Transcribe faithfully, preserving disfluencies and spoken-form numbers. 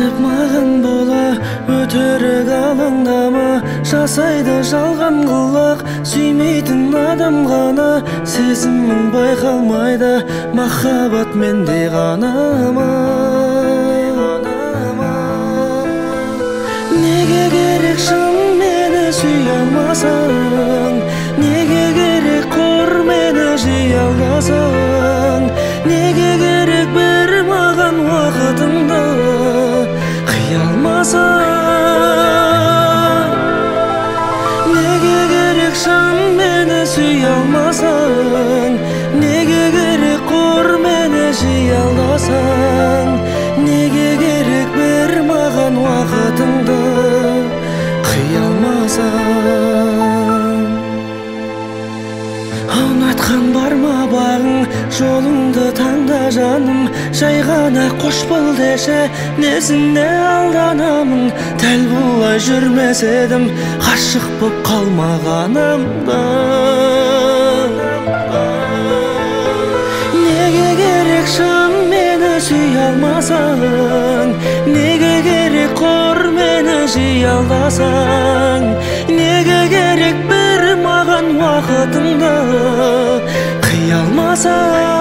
Айтып маған бола өтірік алаңдама, жасайды жалған қылық сүймейтін адам ғана. Сезімің байқалмайды, махаббат менде ғана ма? Неге керек шын мені сүй алмасаң? Неге керек қор мені жей алмасаң? Неге керек бір маған уақытыңды қия алмасаң? Неге керек шын мені сүй алмасаң? Неге керек қор мені жей алмасаң? Неге керек бір маған уақытыңды қия алмасаң? Ұнатқан бар ма бағың, жолыңды таңда жаным. Жай ғана қош бол деші, несіне алданамын? Дәл бұлай жүрмес едім, ғашық боп қалмағанымда. Неге керек шын мені сүй алмасаң? Неге керек қор мені жей алдасаң? Неге керек бір маған уақытыңды қия алмасаң?